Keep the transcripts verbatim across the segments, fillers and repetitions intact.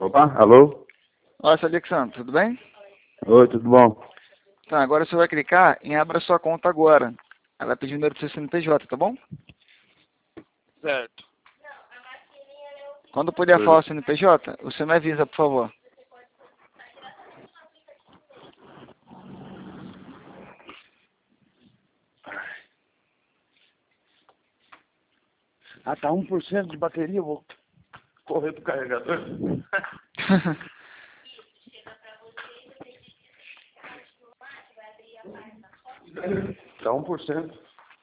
Opa, alô? Olá, seu Alexandre, tudo bem? Oi, tudo bom? Tá, agora você vai clicar em abra sua conta agora. Ela vai pedir o número do seu C N P J, tá bom? Certo. Quando puder falar o C N P J, você me avisa, por favor. Ah, tá um por cento de bateria, eu vou correr pro carregador. Tá um por cento.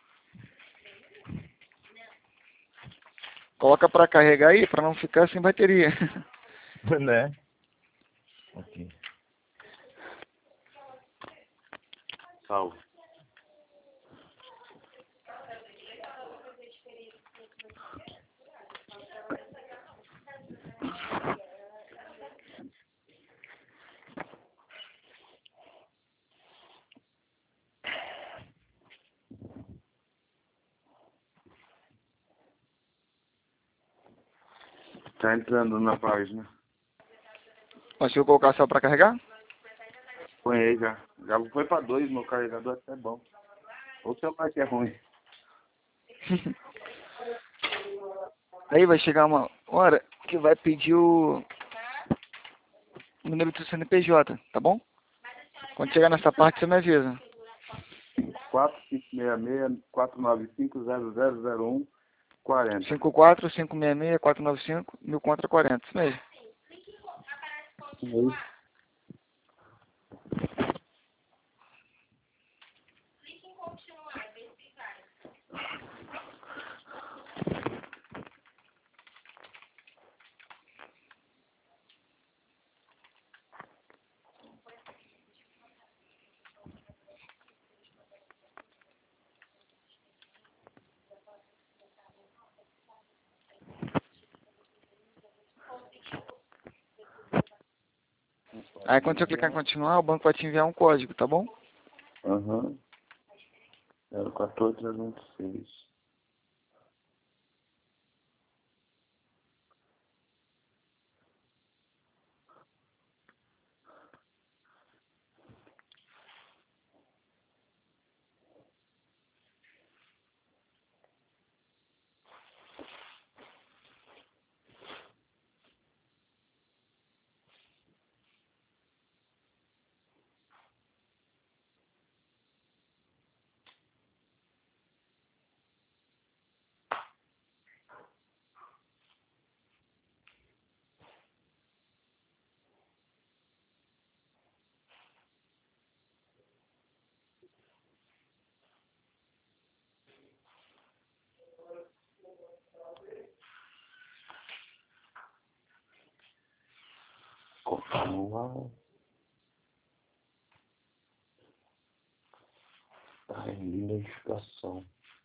Coloca pra carregar aí, pra não ficar sem bateria. Né? Aqui. Salve. Tá entrando na página. Conseguiu colocar só pra carregar? Põe aí já. Já foi pra dois, meu carregador até é bom. Ou seu pai que é ruim. Aí vai chegar uma hora que vai pedir o número do seu C N P J, tá bom? Quando chegar nessa parte, você me avisa. quatro cinco seis seis, quatro nove cinco, zero zero zero um, quarenta. cinco quatro cinco seis seis quatro nove cinco mil contra quarenta, isso mesmo. Oi. Aí quando você clicar em continuar, o banco vai te enviar um código, tá bom? Aham. zero um quatro zero um seis. Continuar. A identificação.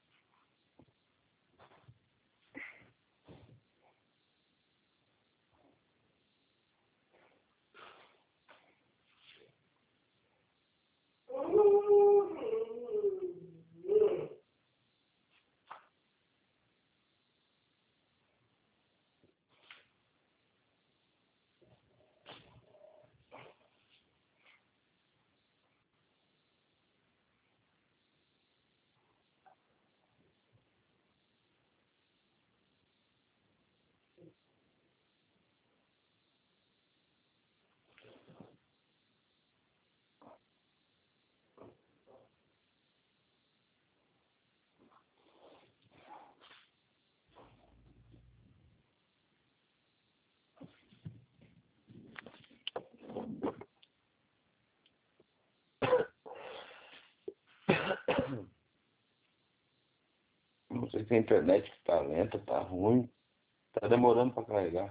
Não sei se a internet tá lenta, tá ruim. Tá demorando pra carregar.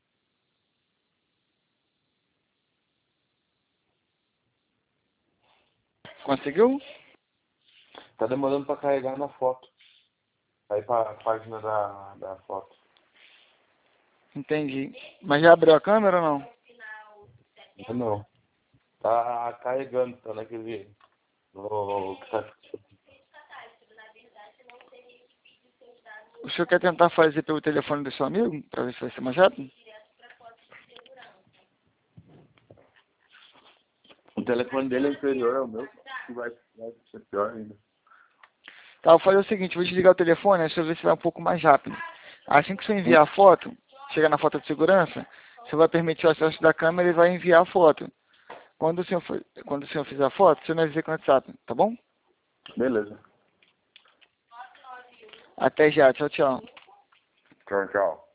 Conseguiu? Tá demorando pra carregar na foto. Aí pra página da, da foto. Entendi. Mas já abriu a câmera ou não? Não, não. Tá carregando, tá naquele. No, tá, O senhor quer tentar fazer pelo telefone do seu amigo, pra ver se vai ser mais rápido? telefone dele é inferior ao meu, que vai, vai ser pior ainda. Tá, eu vou fazer o seguinte, vou desligar o telefone, deixa eu ver se vai um pouco mais rápido. Assim que você enviar a foto, chegar na foto de segurança, você vai permitir o acesso da câmera e vai enviar a foto. Quando o senhor, for, quando o senhor fizer a foto, você me avisa com o WhatsApp, tá bom? Beleza. Até já, tchau, tchau. Tchau, tchau.